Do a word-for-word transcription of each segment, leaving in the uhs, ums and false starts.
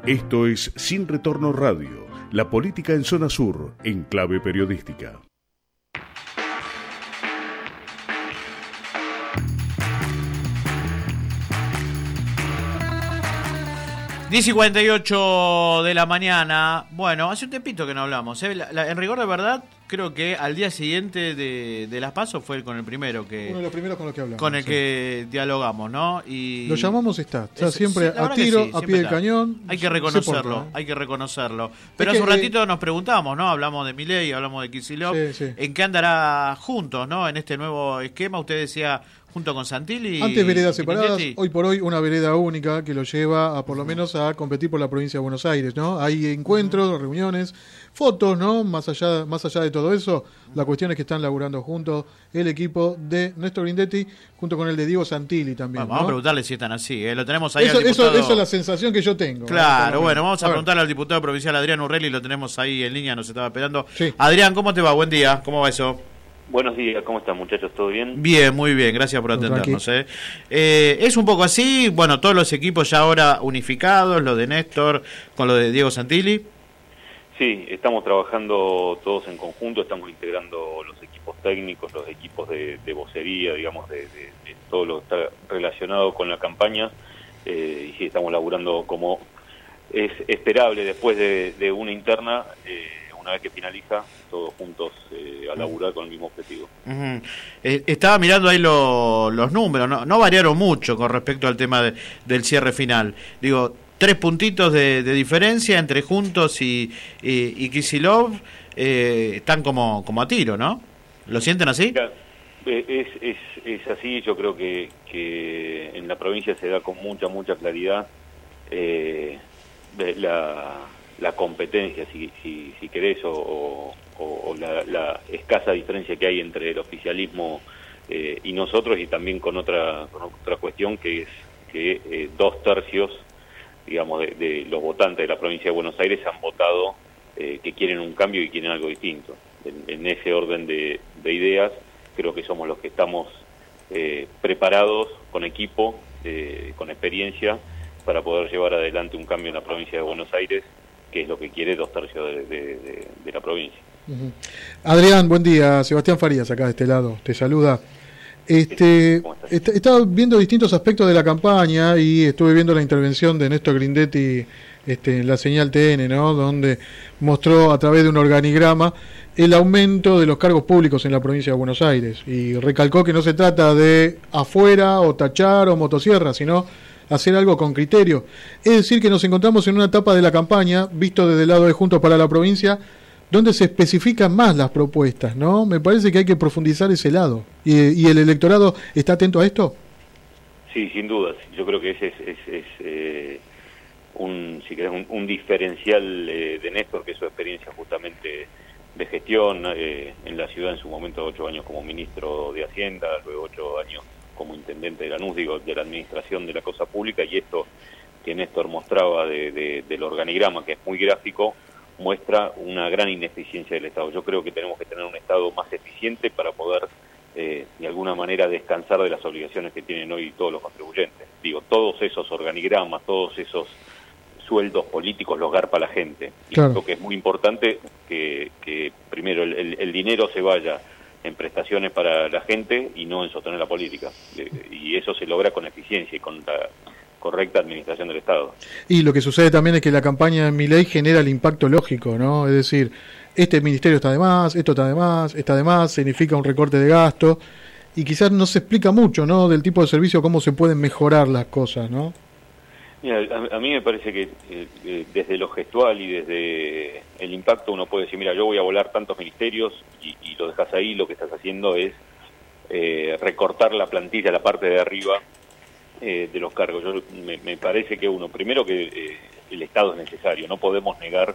Esto es Sin Retorno Radio, la política en zona sur, en clave periodística. diez y cuarenta y ocho de la mañana. Bueno, hace un tempito que no hablamos, ¿eh? La, la, en rigor de verdad, creo que al día siguiente de, de las PASO fue con el primero que... Uno de los primeros con los que hablamos. Con el sí. que dialogamos, ¿no? Y lo llamamos está, está es, siempre sí, a tiro, sí, a pie del cañón. Hay que reconocerlo, porta, ¿eh? hay que reconocerlo. Pero es hace que, un ratito eh, nos preguntamos, ¿no? Hablamos de Milei, hablamos de Kicillof. Sí, sí. ¿En qué andará juntos, no? En este nuevo esquema, usted decía... junto con Santilli. Antes veredas separadas, Pinchetti. hoy por hoy una vereda única que lo lleva a por lo menos a competir por la provincia de Buenos Aires, ¿no? Hay encuentros, uh-huh. reuniones, fotos, ¿no? Más allá, más allá de todo eso, la cuestión es que están laburando juntos el equipo de Néstor Grindetti junto con el de Diego Santilli también. Bueno, vamos ¿no? a preguntarle si están así, ¿eh? Lo tenemos ahí eso, al diputado. Eso, eso es la sensación que yo tengo. Claro, ¿no? bueno, vamos a, a preguntarle al diputado provincial Adrián Urrelli, lo tenemos ahí en línea, nos estaba esperando. Sí. Adrián, ¿cómo te va? Buen día, ¿cómo va eso? Buenos días, ¿cómo están muchachos? ¿Todo bien? Bien, muy bien, gracias por atendernos. ¿eh? Eh, es un poco así, bueno, todos los equipos ya ahora unificados, lo de Néstor con lo de Diego Santilli. Sí, estamos trabajando todos en conjunto, estamos integrando los equipos técnicos, los equipos de, de vocería, digamos, de, de, de todo lo que está relacionado con la campaña, eh, y sí, estamos laburando como es esperable después de, de una interna, eh, una vez que finaliza, todos juntos eh, a laburar con el mismo objetivo. Uh-huh. Eh, estaba mirando ahí lo, los números, no, no variaron mucho con respecto al tema de, del cierre final. Digo, tres puntitos de, de diferencia entre Juntos y, y, y Kicillof, eh, están como, como a tiro, ¿no? ¿Lo sienten así? Mira, es, es, es así, yo creo que, que en la provincia se da con mucha, mucha claridad eh, la... la competencia, si, si, si querés, o, o, o la, la escasa diferencia que hay entre el oficialismo eh, y nosotros, y también con otra con otra cuestión que es que eh, dos tercios, digamos, de, de los votantes de la provincia de Buenos Aires han votado eh, que quieren un cambio y quieren algo distinto. En, en ese orden de, de ideas, creo que somos los que estamos eh, preparados, con equipo, eh, con experiencia, para poder llevar adelante un cambio en la provincia de Buenos Aires, que es lo que quiere dos tercios de, de, de, de la provincia. Uh-huh. Adrián, buen día. Sebastián Farías, acá de este lado, te saluda. Este, est- estaba viendo distintos aspectos de la campaña y estuve viendo la intervención de Néstor Grindetti este, en la señal T N, ¿no? Donde mostró a través de un organigrama el aumento de los cargos públicos en la provincia de Buenos Aires y recalcó que no se trata de afuera o tachar o motosierra, sino hacer algo con criterio. Es decir, que nos encontramos en una etapa de la campaña, visto desde el lado de Juntos para la Provincia, donde se especifican más las propuestas, ¿no? Me parece que hay que profundizar ese lado. ¿Y, y el electorado está atento a esto? Sí, sin dudas. Yo creo que ese es, es, es eh, un, si querés, un, un diferencial eh, de Néstor, que es su experiencia justamente de gestión eh, en la ciudad, en su momento ocho años como ministro de Hacienda, luego ocho años como intendente de Lanús, digo, de la administración de la cosa pública, y esto que Néstor mostraba de, de, del organigrama, que es muy gráfico, muestra una gran ineficiencia del Estado. Yo creo que tenemos que tener un Estado más eficiente para poder, eh, de alguna manera, descansar de las obligaciones que tienen hoy todos los contribuyentes. Digo, todos esos organigramas, todos esos sueldos políticos los garpa la gente. Y claro. Creo que es muy importante que, que primero, el, el, el dinero se vaya en prestaciones para la gente y no en sostener la política. Y eso se logra con eficiencia y con la correcta administración del Estado. Y lo que sucede también es que la campaña de Milei genera el impacto lógico, ¿no? Es decir, este ministerio está de más, esto está de más, está de más, significa un recorte de gasto, y quizás no se explica mucho, ¿no? Del tipo de servicio, cómo se pueden mejorar las cosas, ¿no? Mira, a, a mí me parece que eh, eh, desde lo gestual y desde el impacto uno puede decir, mira, yo voy a volar tantos ministerios y, y lo dejas ahí, lo que estás haciendo es eh, recortar la plantilla, la parte de arriba eh, de los cargos. Yo me, me parece que uno, primero que eh, el Estado es necesario, no podemos negar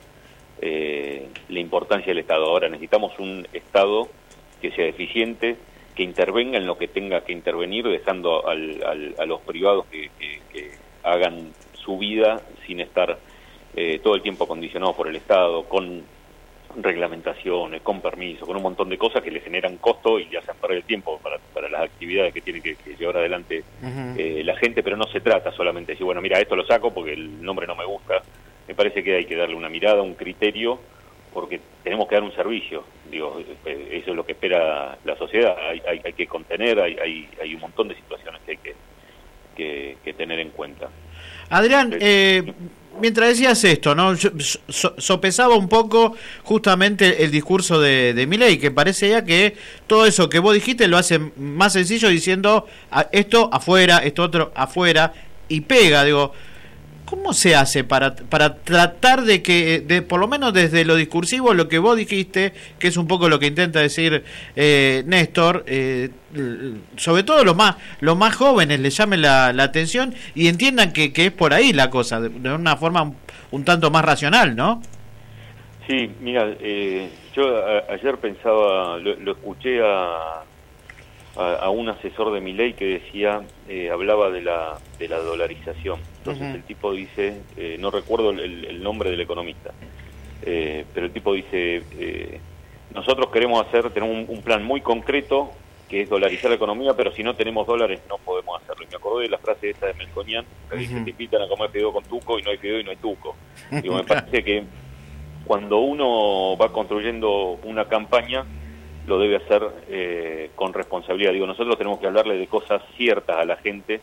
eh, la importancia del Estado. Ahora necesitamos un Estado que sea eficiente, que intervenga en lo que tenga que intervenir, dejando al, al, a los privados que, que, que hagan su vida sin estar eh, todo el tiempo condicionados por el Estado, con reglamentaciones, con permisos, con un montón de cosas que le generan costo y le hacen perder el tiempo para, para las actividades que tiene que, que llevar adelante uh-huh. eh, la gente, pero no se trata solamente de decir, bueno, mira, esto lo saco porque el nombre no me gusta, me parece que hay que darle una mirada, un criterio, porque tenemos que dar un servicio. Digo, eso es lo que espera la sociedad. Hay, hay, hay que contener, hay, hay, hay un montón de situaciones que hay que, que, que tener en cuenta. Adrián, eh, mientras decías esto, ¿no? Yo so, sopesaba un poco justamente el discurso de, de Milei, que parece ya que todo eso que vos dijiste lo hace más sencillo diciendo a, esto afuera, esto otro afuera, y pega, digo. ¿Cómo se hace para para tratar de que, de por lo menos desde lo discursivo, lo que vos dijiste, que es un poco lo que intenta decir eh, Néstor, eh, sobre todo los más los más jóvenes les llame la, la atención y entiendan que, que es por ahí la cosa, de, de una forma un, un tanto más racional, ¿no? Sí, mira, eh, yo a, ayer pensaba, lo, lo escuché a, a, a un asesor de Milei que decía, eh, hablaba de la de la dolarización. Entonces uh-huh. el tipo dice, eh, no recuerdo el, el nombre del economista, eh, pero el tipo dice, eh, nosotros queremos hacer, tenemos un, un plan muy concreto que es dolarizar la economía, pero si no tenemos dólares no podemos hacerlo. Y me acordé de la frase esta de Melconian, que dice, uh-huh. te invitan a comer fideo con tuco y no hay fideo y no hay tuco. Digo, me parece que cuando uno va construyendo una campaña, lo debe hacer eh, con responsabilidad. Digo, nosotros tenemos que hablarle de cosas ciertas a la gente,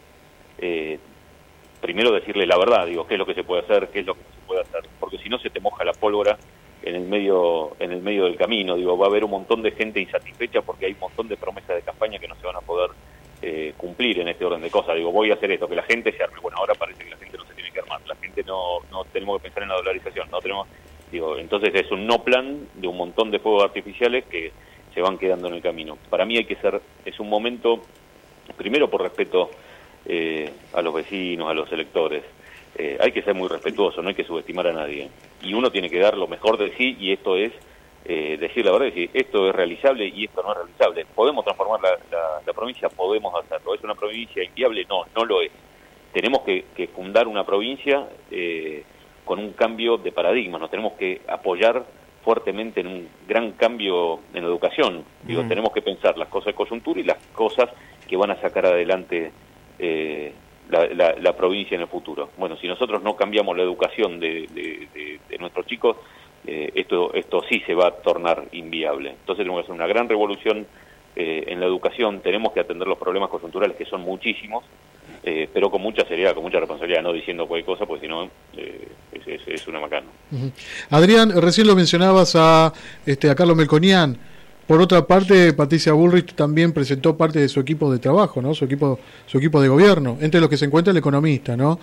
eh, primero decirle la verdad, digo, qué es lo que se puede hacer, qué es lo que no se puede hacer, porque si no se te moja la pólvora en el medio en el medio del camino. Digo, va a haber un montón de gente insatisfecha porque hay un montón de promesas de campaña que no se van a poder eh, cumplir en este orden de cosas. Digo, voy a hacer esto, que la gente se arme. Bueno, ahora parece que la gente no se tiene que armar, la gente no no tenemos que pensar en la dolarización, no tenemos, digo, entonces es un no plan de un montón de fuegos artificiales que se van quedando en el camino. Para mí hay que ser, es un momento, primero por respeto Eh, a los vecinos, a los electores, eh, hay que ser muy respetuoso, no hay que subestimar a nadie, y uno tiene que dar lo mejor de sí, y esto es eh, decir la verdad, decir esto es realizable y esto no es realizable. ¿Podemos transformar la, la, la provincia? Podemos hacerlo. ¿Es una provincia inviable? No, no lo es. Tenemos que, que fundar una provincia eh, con un cambio de paradigma, nos tenemos que apoyar fuertemente en un gran cambio en la educación. Digo, mm. tenemos que pensar las cosas de coyuntura y las cosas que van a sacar adelante Eh, la, la, la provincia en el futuro. Bueno, si nosotros no cambiamos la educación de, de, de, de nuestros chicos, eh, esto esto sí se va a tornar inviable. Entonces tenemos que hacer una gran revolución eh, en la educación, tenemos que atender los problemas coyunturales, que son muchísimos, eh, pero con mucha seriedad, con mucha responsabilidad, no diciendo cualquier cosa, porque si no eh, es, es, es una macana. Uh-huh. Adrián, recién lo mencionabas a, este, a Carlos Melconian. Por otra parte, Patricia Bullrich también presentó parte de su equipo de trabajo, ¿no? Su equipo, su equipo de gobierno, entre los que se encuentra el economista, ¿no?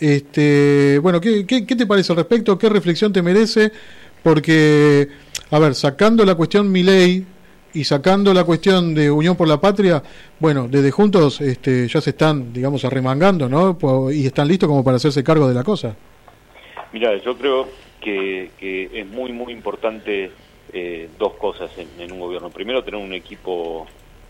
Este, bueno, ¿qué, qué, qué te parece al respecto? ¿Qué reflexión te merece? Porque, a ver, sacando la cuestión Milei y sacando la cuestión de Unión por la Patria, bueno, desde Juntos este, ya se están, digamos, arremangando, ¿no? Y están listos como para hacerse cargo de la cosa. Mira, yo creo que, que es muy, muy importante Eh, dos cosas en, en un gobierno. Primero, tener un equipo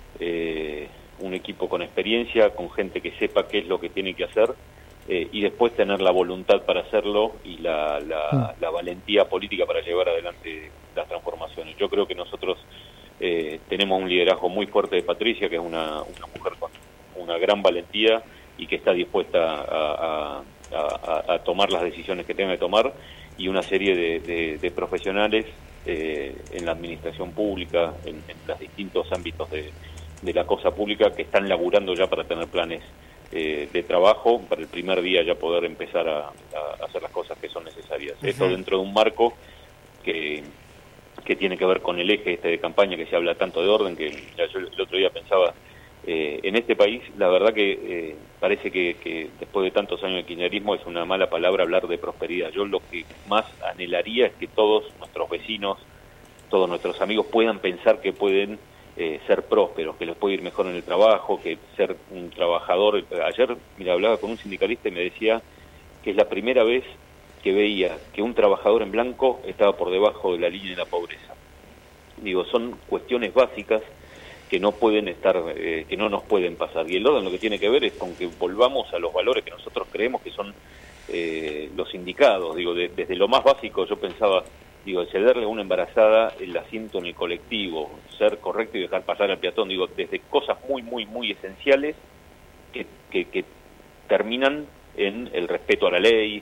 eh, un equipo con experiencia, con gente que sepa qué es lo que tiene que hacer, eh, y después tener la voluntad para hacerlo y la, la, la valentía política para llevar adelante las transformaciones. Yo creo que nosotros eh, tenemos un liderazgo muy fuerte de Patricia, que es una, una mujer con una gran valentía y que está dispuesta a, a, a, a tomar las decisiones que tenga que tomar, y una serie de, de, de profesionales Eh, en la administración pública, en, en los distintos ámbitos de, de la cosa pública, que están laburando ya para tener planes eh, de trabajo, para el primer día ya poder empezar a, a hacer las cosas que son necesarias. Uh-huh. Esto dentro de un marco que, que tiene que ver con el eje este de campaña, que se habla tanto de orden, que ya yo el otro día pensaba, eh, en este país la verdad que eh, parece que, que después de tantos años de kirchnerismo es una mala palabra hablar de prosperidad. Yo lo que más anhelaría es que todos nuestros vecinos, todos nuestros amigos puedan pensar que pueden eh, ser prósperos, que les puede ir mejor en el trabajo, que ser un trabajador. Ayer, mira, hablaba con un sindicalista y me decía que es la primera vez que veía que un trabajador en blanco estaba por debajo de la línea de la pobreza. Digo, son cuestiones básicas que no pueden estar, eh, que no nos pueden pasar. Y el orden lo que tiene que ver es con que volvamos a los valores que nosotros creemos que son eh, los indicados. Digo, de, desde lo más básico yo pensaba, digo, cederle a una embarazada el asiento en el colectivo, ser correcto y dejar pasar al peatón. Digo, desde cosas muy, muy, muy esenciales que, que, que terminan en el respeto a la ley,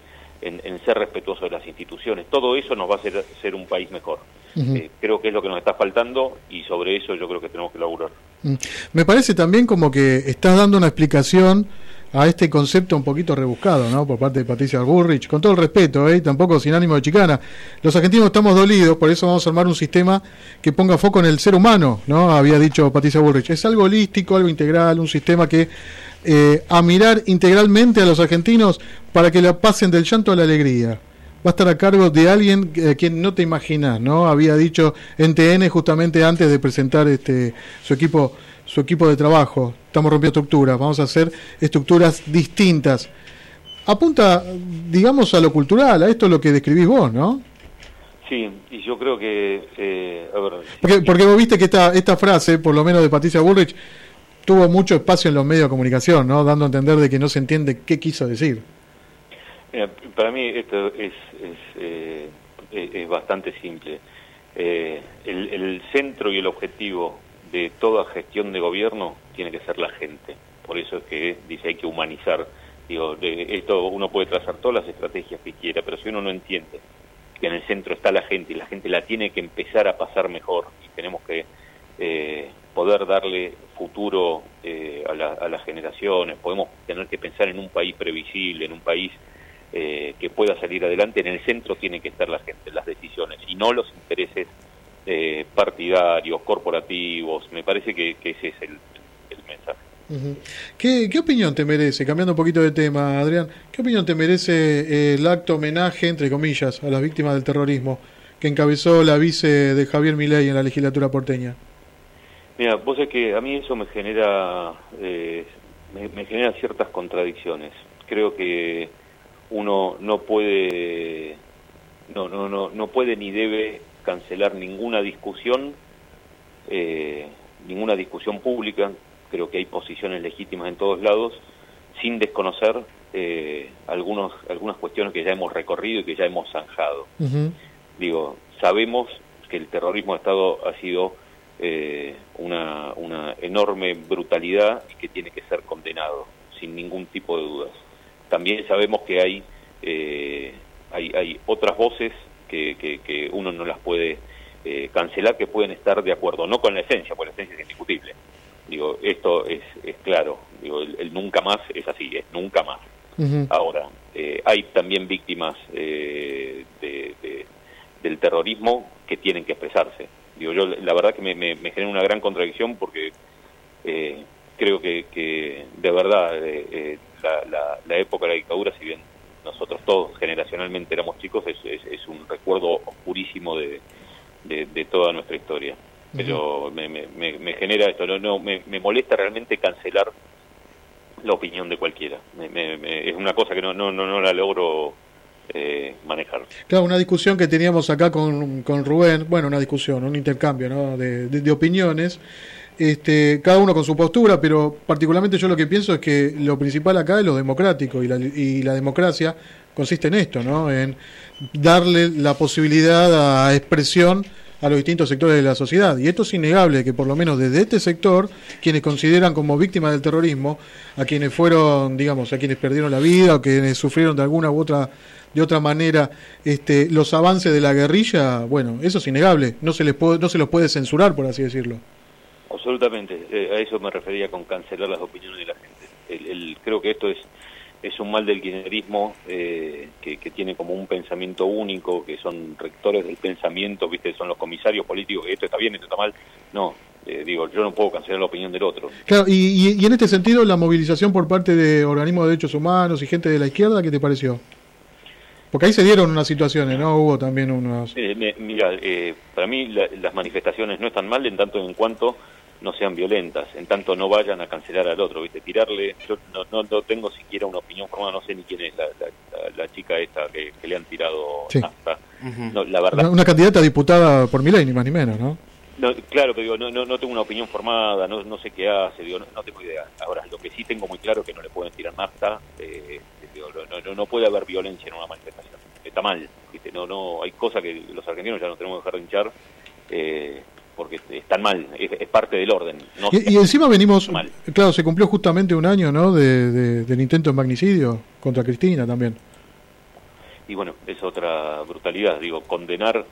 en, en ser respetuoso de las instituciones. Todo eso nos va a hacer ser un país mejor. Uh-huh. Eh, creo que es lo que nos está faltando y sobre eso yo creo que tenemos que laburar. Uh-huh. Me parece también como que estás dando una explicación a este concepto un poquito rebuscado, ¿no? Por parte de Patricia Bullrich, con todo el respeto, ¿eh? Tampoco sin ánimo de chicana. Los argentinos estamos dolidos, por eso vamos a armar un sistema que ponga foco en el ser humano, ¿no? Había dicho Patricia Bullrich. Es algo holístico, algo integral, un sistema que eh, a mirar integralmente a los argentinos para que la pasen del llanto a la alegría. Va a estar a cargo de alguien eh, quien no te imaginas, ¿no? Había dicho en T N justamente antes de presentar este su equipo su equipo de trabajo. Estamos rompiendo estructuras, vamos a hacer estructuras distintas. Apunta, digamos, a lo cultural, a esto es lo que describís vos, ¿no? Sí, y yo creo que... Eh, a ver, porque, porque vos viste que esta, esta frase, por lo menos de Patricia Bullrich, tuvo mucho espacio en los medios de comunicación, ¿no? Dando a entender de que no se entiende qué quiso decir. Mira, para mí esto es, es, eh, es bastante simple. Eh, el, el centro y el objetivo de toda gestión de gobierno tiene que ser la gente. Por eso es que dice hay que humanizar. Digo, de esto uno puede trazar todas las estrategias que quiera, pero si uno no entiende que en el centro está la gente y la gente la tiene que empezar a pasar mejor y tenemos que eh, poder darle futuro eh, a, la, a las generaciones, podemos tener que pensar en un país previsible, en un país eh, que pueda salir adelante, en el centro tiene que estar la gente, las decisiones y no los intereses Eh, partidarios, corporativos. Me parece que, que ese es el, el mensaje. Uh-huh. ¿Qué, ¿Qué opinión te merece, cambiando un poquito de tema, Adrián, qué opinión te merece eh, el acto homenaje, entre comillas, a las víctimas del terrorismo que encabezó la vice de Javier Milei en la legislatura porteña? Mira, vos sabés que a mí eso me genera eh, me, me genera ciertas contradicciones. Creo que uno no puede no no no no puede ni debe cancelar ninguna discusión, eh, ninguna discusión pública. Creo que hay posiciones legítimas en todos lados, sin desconocer eh, algunos, algunas cuestiones que ya hemos recorrido y que ya hemos zanjado. Uh-huh. Digo, sabemos que el terrorismo de Estado ha sido eh, una, una enorme brutalidad y que tiene que ser condenado, sin ningún tipo de dudas. También sabemos que hay, eh, hay, hay otras voces Que, que, que uno no las puede eh, cancelar, que pueden estar de acuerdo, no con la esencia, porque la esencia es indiscutible. Digo, esto es, es claro, digo, el, el nunca más es así, es nunca más. Uh-huh. Ahora, eh, hay también víctimas eh, de, de, del terrorismo que tienen que expresarse. Digo, yo la verdad que me, me, me genera una gran contradicción porque eh, creo que, que de verdad eh, eh, la, la, la época de la dictadura, si bien nosotros todos generacionalmente éramos chicos, es, es, es un recuerdo oscurísimo de, de, de toda nuestra historia. Uh-huh. Pero me, me, me genera esto, no, no me, me molesta realmente cancelar la opinión de cualquiera. Me, me, me, es una cosa que no, no, no, no la logro eh, manejar. Claro, una discusión que teníamos acá con, con Rubén, bueno, una discusión, un intercambio, ¿no? de, de, de opiniones. Este, cada uno con su postura, pero particularmente yo lo que pienso es que lo principal acá es lo democrático y la, y la democracia consiste en esto, ¿no? En darle la posibilidad a expresión a los distintos sectores de la sociedad. Y esto es innegable, que por lo menos desde este sector, quienes consideran como víctimas del terrorismo, a quienes fueron, digamos, a quienes perdieron la vida o quienes sufrieron de alguna u otra de otra manera este, los avances de la guerrilla, bueno, eso es innegable, no se les puede, no se los puede censurar, por así decirlo. Absolutamente, eh, a eso me refería con cancelar las opiniones de la gente. El, el, creo que esto es es un mal del kirchnerismo eh, que, que tiene como un pensamiento único, que son rectores del pensamiento, viste, son los comisarios políticos, que esto está bien, esto está mal. No, eh, digo, yo no puedo cancelar la opinión del otro. Claro, y, y, y en este sentido, la movilización por parte de organismos de derechos humanos y gente de la izquierda, ¿qué te pareció? Porque ahí se dieron unas situaciones, ¿no? Hubo también unos... Eh, me, mira, eh, para mí la, las manifestaciones no están mal en tanto en cuanto no sean violentas, en tanto no vayan a cancelar al otro, ¿viste? Tirarle, yo no, no, no tengo siquiera una opinión formada, no sé ni quién es la, la, la, la chica esta que, que le han tirado sí. nafta. Uh-huh. No, la verdad. Una, una candidata diputada por Milei, ni más ni menos, ¿no? No, claro, pero digo, no, no, no tengo una opinión formada, no, no sé qué hace, digo, no, no tengo idea. Ahora, lo que sí tengo muy claro es que no le pueden tirar nafta, eh, digo, no, no, no puede haber violencia en una manifestación, está mal, ¿viste? No, no, hay cosas que los argentinos ya no tenemos que dejar de hinchar, eh, porque están mal, es, es parte del orden. No y, y encima venimos, mal. Claro, se cumplió justamente un año, ¿no?, de, de, del intento de magnicidio contra Cristina también. y bueno, es otra brutalidad, digo, condenar,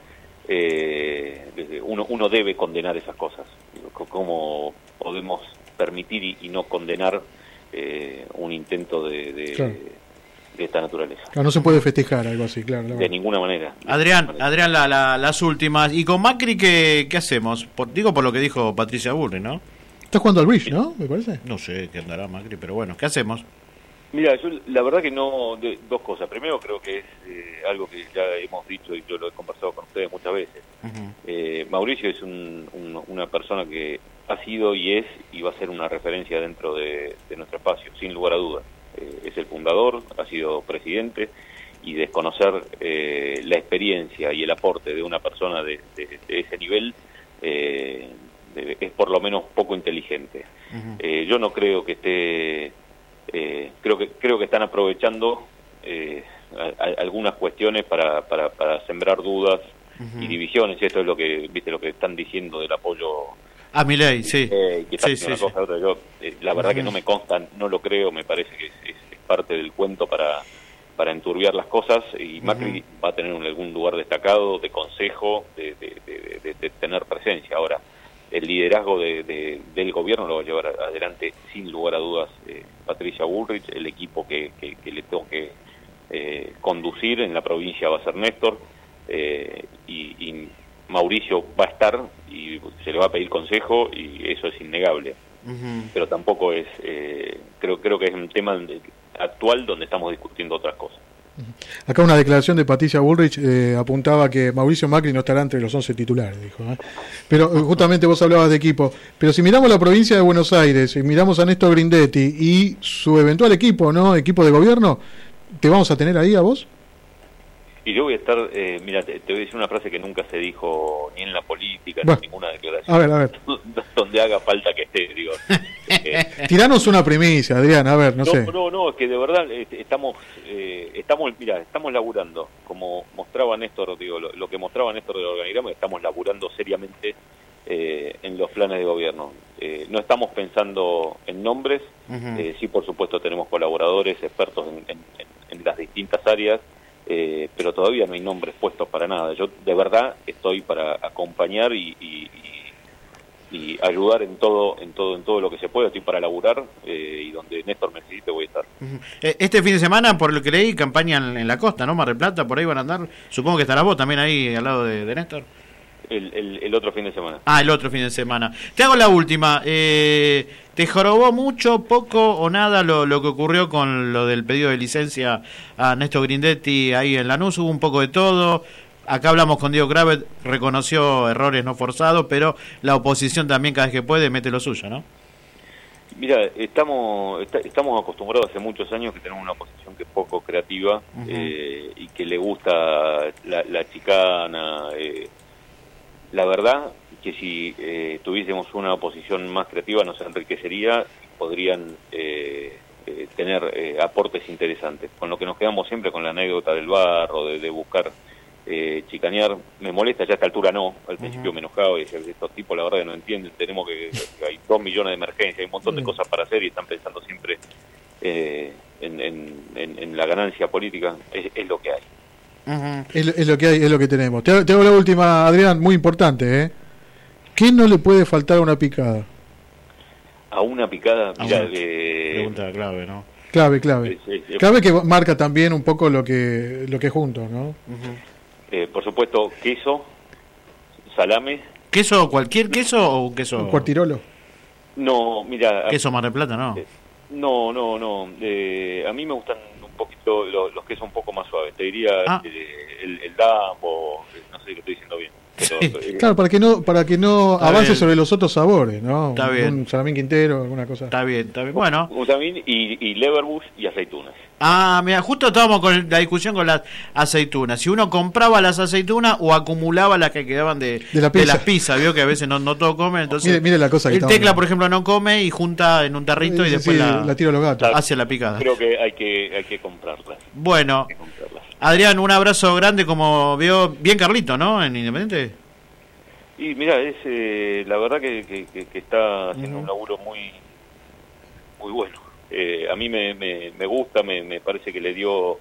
eh, uno, uno debe condenar esas cosas, digo, ¿cómo podemos permitir y, y no condenar eh, un intento de, de, claro. de esta naturaleza? Claro, no se puede festejar algo así, claro. De ninguna manera. Adrián, ninguna manera. Adrián la, la, las últimas. ¿Y con Macri qué, qué hacemos? Por, digo por lo que dijo Patricia Bullrich, ¿no? Está jugando al Bridge, ¿no? Me parece. No sé qué andará Macri, pero bueno, ¿qué hacemos? Mira, yo la verdad que no, de, dos cosas. Primero creo que es eh, algo que ya hemos dicho y yo lo he conversado con ustedes muchas veces. Uh-huh. Eh, Mauricio es un, un, una persona que ha sido y es y va a ser una referencia dentro de, de nuestro espacio, sin lugar a dudas. Eh, es el fundador, ha sido presidente, y desconocer eh, la experiencia y el aporte de una persona de, de, de ese nivel eh, de, es por lo menos poco inteligente. Uh-huh. Eh, yo no creo que esté... Eh, creo que creo que están aprovechando eh, a, a, algunas cuestiones para, para, para sembrar dudas uh-huh. y divisiones, y esto es lo que viste lo que están diciendo del apoyo a Milei, sí. Eh, que sí, sí, una sí. cosa, otra. Yo, eh, la verdad uh-huh. que no me consta, no lo creo, me parece que es, es, es parte del cuento para, para enturbiar las cosas, y Macri uh-huh. va a tener un, algún lugar destacado de consejo, de, de, de, de, de tener presencia. Ahora, el liderazgo de, de, del gobierno lo va a llevar adelante sin lugar a dudas eh, Patricia Bullrich. El equipo que, que, que le tengo que eh, conducir en la provincia va a ser Néstor, eh, y, y Mauricio va a estar y se le va a pedir consejo, y eso es innegable. Uh-huh. Pero tampoco es, eh, creo creo que es un tema actual donde estamos discutiendo otras cosas. Acá una declaración de Patricia Bullrich eh, apuntaba que Mauricio Macri no estará entre los once titulares, dijo. ¿eh? Pero justamente vos hablabas de equipo. Pero si miramos la provincia de Buenos Aires, y miramos a Néstor Grindetti y su eventual equipo, ¿no? Equipo de gobierno, ¿te vamos a tener ahí a vos? Y yo voy a estar, eh, mira, te, te voy a decir una frase que nunca se dijo ni en la política, bueno, ni en ninguna declaración. A ver, a ver. Donde haga falta que esté, digo. Eh, Tiranos una primicia, Adrián, a ver, no, no sé. No, no, es que de verdad eh, estamos, eh, estamos, mira, estamos laburando, como mostraba Néstor, digo, lo, lo que mostraba Néstor del organigrama, estamos laburando seriamente eh, en los planes de gobierno. Eh, no estamos pensando en nombres, uh-huh. eh, sí, por supuesto, tenemos colaboradores, expertos en, en, en las distintas áreas, Eh, pero todavía no hay nombres puestos para nada. Yo de verdad estoy para acompañar y, y, y, y ayudar en todo, en todo, en todo lo que se pueda. Estoy para laburar eh, y donde Néstor me necesite voy a estar. Uh-huh. Este fin de semana, por lo que leí, campaña en, en la costa, ¿no? Mar del Plata, por ahí van a andar. Supongo que estarás vos también ahí al lado de, de Néstor. El, el, el otro fin de semana. Ah, el otro fin de semana. Te hago la última. Eh, ¿Te jorobó mucho, poco o nada lo, lo que ocurrió con lo del pedido de licencia a Néstor Grindetti ahí en Lanús? Hubo un poco de todo. Acá hablamos con Diego Kravet, reconoció errores no forzados, pero la oposición también cada vez que puede mete lo suyo, ¿no? Mira, estamos está, estamos acostumbrados hace muchos años que tenemos una oposición que es poco creativa uh-huh. eh, y que le gusta la, la chicana. Eh, La verdad que si eh, tuviésemos una oposición más creativa nos enriquecería, podrían eh, eh, tener eh, aportes interesantes. Con lo que nos quedamos siempre con la anécdota del barro, de, de buscar eh, chicanear, me molesta, ya a esta altura no, al principio uh-huh. me enojaba y decía, estos tipos la verdad que no entienden, tenemos que, que hay dos millones de emergencias, hay un montón de cosas para hacer y están pensando siempre eh, en, en, en, en la ganancia política, es, es lo que hay. Uh-huh. Es, es lo que hay, es lo que tenemos. Te, te hago la última, Adrián, muy importante, ¿eh? ¿Qué no le puede faltar a una picada? A una picada, mira, una eh, pregunta clave, ¿no? Clave, clave. Sí, sí, clave que marca también un poco lo que lo que juntos, ¿no? Uh-huh. Eh, por supuesto, queso, salame. ¿Queso, cualquier queso o un queso? Un cuartirolo. No, mira. ¿Queso Mar del Plata, no? Eh, no, no, no. Eh, a mí me gustan un poquito los, los quesos un poco más suaves. Te diría ah. el, el, el Dambo, no sé si lo estoy diciendo bien. Pero, sí. eh, claro, para que no para que no está avance bien. sobre los otros sabores, ¿no? Está un, bien. Un salamín quintero, alguna cosa. Está bien, está bien. Bueno. Un salamín y, y leverbush y aceitunas. Ah, mira, justo estábamos con la discusión con las aceitunas. Si uno compraba las aceitunas o acumulaba las que quedaban de, de, la de las pizzas, vio que a veces no, no todo come. Entonces, mire, mire la cosa que el Tecla, por ejemplo, no come y junta en un tarrito sí, y después sí, la, la tira a los gatos. Hacia la picada. Creo que hay que hay que comprarlas. Bueno, que comprarlas. Adrián, un abrazo grande, como vio bien Carlito, ¿no? En Independiente. Y mira, es eh, la verdad que, que, que, que está haciendo uh-huh. un laburo muy muy bueno. Eh, a mí me, me, me gusta, me, me parece que le dio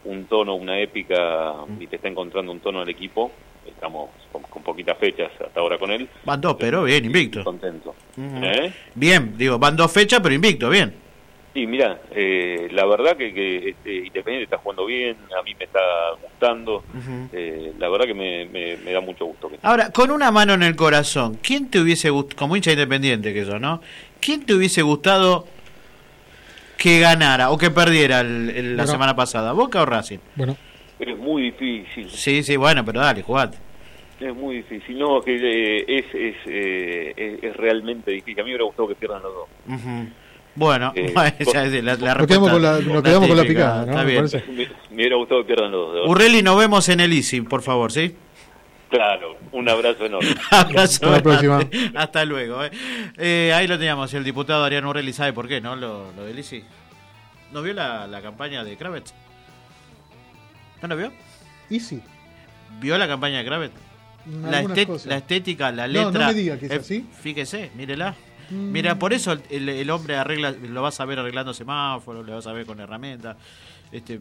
un tono, una épica, y te está encontrando un tono al equipo. Estamos con, con poquitas fechas hasta ahora con él. Van dos, pero bien, invicto. Contento. Uh-huh. ¿Eh? Bien, digo, van dos fechas, pero invicto, bien. Sí, mira, eh, la verdad que, que este, Independiente está jugando bien, a mí me está gustando, uh-huh. eh, la verdad que me, me, me da mucho gusto. Que Ahora, con una mano en el corazón, ¿quién te hubiese gustado, como hincha Independiente que eso, ¿no? ¿Quién te hubiese gustado que ganara o que perdiera el, el, la bueno. semana pasada, Boca o Racing? Bueno, pero es muy difícil. Sí, sí, bueno, pero dale, jugate. Es muy difícil, no, que eh, es, es, eh, es, es realmente difícil. A mí me hubiera gustado que pierdan los dos. Uh-huh. Bueno, eh, ya es la, la nos quedamos con la, nos quedamos con la picada, ¿no? Está bien. Me, me hubiera gustado que pierdan los dos. Urrelli, nos vemos en el I S I, por favor, ¿sí? Claro, un abrazo enorme. abrazo Hasta la próxima. Hasta luego. Eh. Eh, ahí lo teníamos, el diputado Adrián Urrelli sabe por qué, ¿no? Lo, lo del I S I. ¿No vio la, la campaña de Kravitz? ¿No lo vio? ¿I S I? ¿Vio la campaña de Kravitz? La, estet, la estética, la letra. No, no me diga que es eh, así. Fíjese, mírela. Mm. Mira, por eso el, el hombre arregla, lo vas a ver arreglando semáforos, lo vas a ver con herramientas. Este,